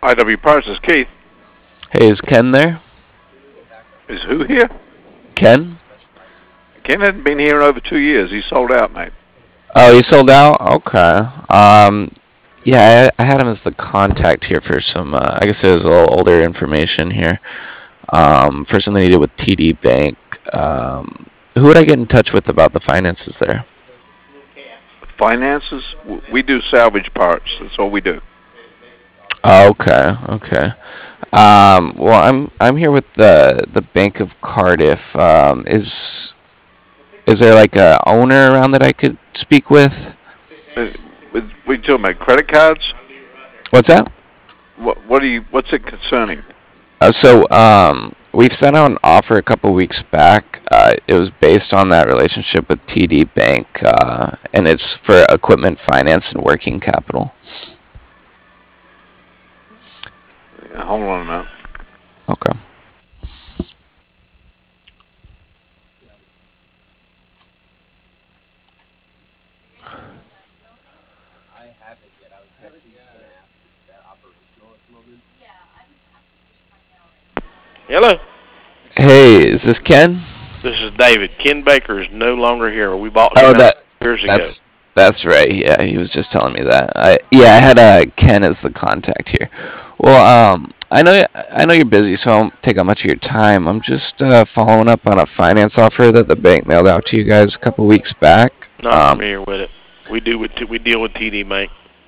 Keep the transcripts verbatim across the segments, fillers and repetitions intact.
I W Parts is Keith. Hey, is Ken there? Is who here? Ken? Ken hasn't been here in over two years. He sold out, mate. Oh, he sold out? Okay. Um, yeah, I, I had him as the contact here for some, uh, I guess it was a little older information here. Um, for something to do with T D Bank. Um, who would I get in touch with about the finances there? Finances? We do salvage parts. That's all we do. Oh, okay, okay. Um, well, I'm I'm here with the the Bank of Cardiff. Um, is is there like a owner around that I could speak with? Uh, with, we talking about credit cards? What's that? What what are you? What's it concerning? Uh, so um, we've sent out an offer a couple weeks back. Uh, it was based on that relationship with T D Bank, uh, and it's for equipment finance and working capital. Yeah, hold on a minute. Okay. Hello. Hey, is this Ken? This is David. Ken Baker is no longer here. We bought Oh, him that out years ago. that's that's right. Yeah, he was just telling me that. I yeah, I had uh, Ken as the contact here. Well, um, I know I know you're busy, so I won't take up much of your time. I'm just uh, following up on a finance offer that the bank mailed out to you guys a couple weeks back. Not Um, familiar with it. We do with we deal with T D Bank.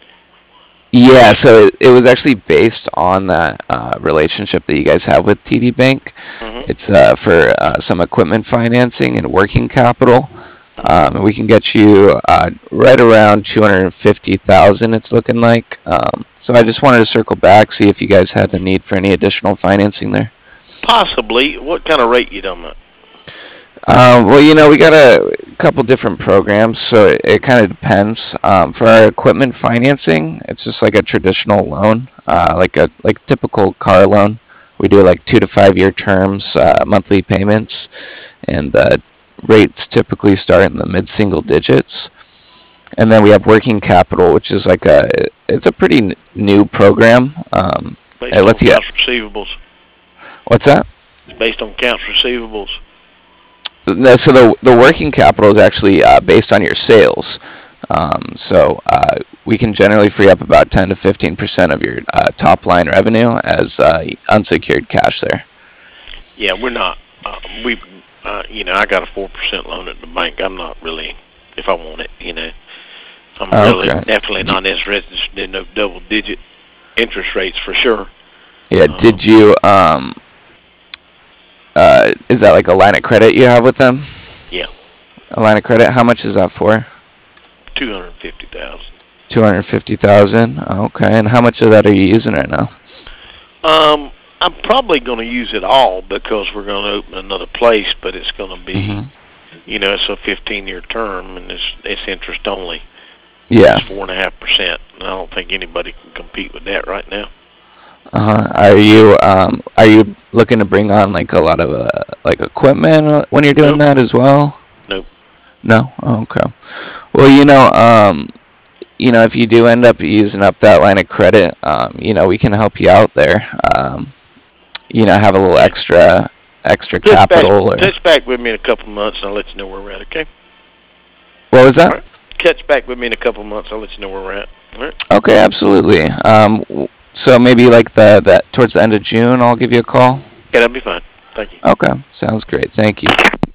yeah, so it, it was actually based on that uh, relationship that you guys have with T D Bank. Mm-hmm. It's uh, for uh, some equipment financing and working capital. Um, and we can get you uh, right around two hundred fifty thousand. It's looking like. Um, so I just wanted to circle back, see if you guys had the need for any additional financing there. Possibly. What kind of rate you talking about? Um, well, you know, we got a couple different programs, so it, it kind of depends. Um, for our equipment financing, it's just like a traditional loan, uh, like a like typical car loan. We do like two to five year terms, uh, monthly payments, and uh, rates typically start in the mid single digits. And then we have working capital, which is like a it's a pretty n- new program. Um, Based it on lets you. accounts receivables. What's that? It's based on accounts receivables. No, so the the working capital is actually uh, based on your sales. Um, so uh, we can generally free up about ten to fifteen percent of your uh, top line revenue as uh, unsecured cash there. Yeah, we're not. Uh, we, uh, you know, I got a four percent loan at the bank. I'm not really, if I want it, you know, I'm really Okay. definitely not interested in no double digit interest rates for sure. Yeah. Um, Did you? Um, uh, is that like a line of credit you have with them? Yeah. A line of credit. How much is that for? Two hundred fifty thousand. Two hundred fifty thousand. Okay. And how much of that are you using right now? Um, I'm probably going to use it all because we're going to open another place, but it's going to be, Mhm. you know, it's a fifteen year term and it's it's interest only. Yeah. It's four and a half percent, and I don't think anybody can compete with that right now. Uh-huh. Are you um are you looking to bring on like a lot of uh, like equipment uh, when you're doing Nope. that as well? Nope. No. Oh, okay. Well, you know, um, you know, if you do end up using up that line of credit, um, you know, we can help you out there. Um, you know, have a little extra extra Touch back, capital or touch back with me in a couple of months, and I'll let you know where we're at. Okay. what was All that? right. Touch back with me in a couple of months. I'll let you know where we're at. All right. Okay, absolutely. Um, w- so maybe like the that towards the end of June, I'll give you a call. Yeah, that'll be fine. Thank you. Okay, sounds great. Thank you.